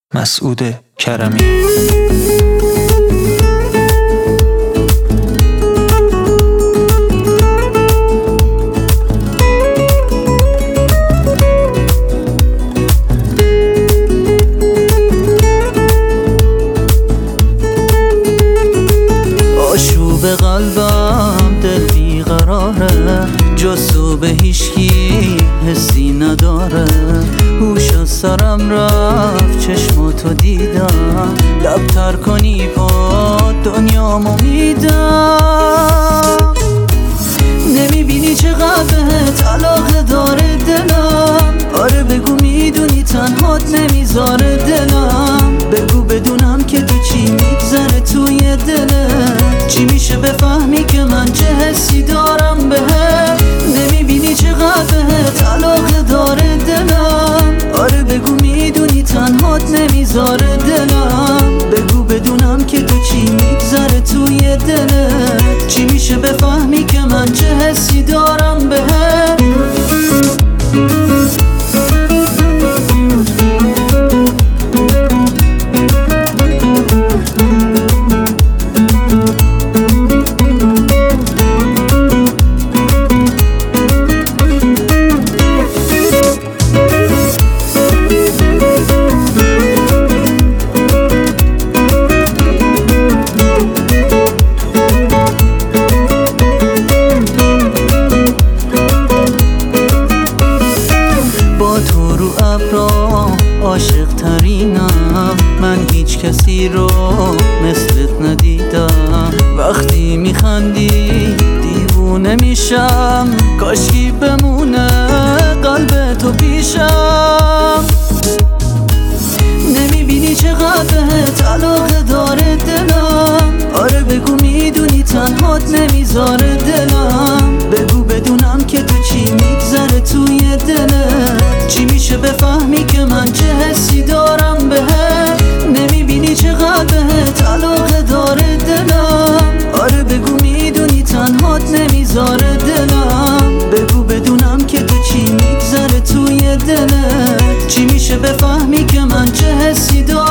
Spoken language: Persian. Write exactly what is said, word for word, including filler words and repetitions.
مسعود کرمی. آشوب قلبم دل بیقراره، جزو به هیچکی حسی نداره. هوش از سرم رفت چشماتو دیدم، لب تر کنی با دنیامو میدم. نمیبینی چقدر بهت علاقه داره دلم؟ آره بگو میدونی تنهات نمیذاره دلم. بگو بدونم که تو چی میگذره توی دلت، چی میشه بفهمی که من چه حسی دارم بهت. نمیبینی چقدر بهت علاقه داره دلم؟ آره بگو میدونی تنهات نمیذاره دلم. بگو بدونم که تو چی میگذره توی دلت، چی میشه بفهمی که من چه حسی دارم بهت. عاشق ترینم من، هیچ کسی رو مثلت ندیدم. وقتی میخندی دیوونه میشم، کاشکی بمونه قلب تو پیشم. نمیبینی چقدر بهت علاقه داره دلم؟ آره بگو میدونی تنهات نمیذاره دلم. بگو بدونم که تو چی میگذره توی دلت، چی میشه بفهمی که من چه حسی دارم بهت. نمیبینی چقدر بهت علاقه داره دلم؟ آره بگو میدونی تنهات نمیذاره دلم. بگو بدونم که تو چی میگذره توی دلت، چی میشه بفهمی که من چه حسی دارم.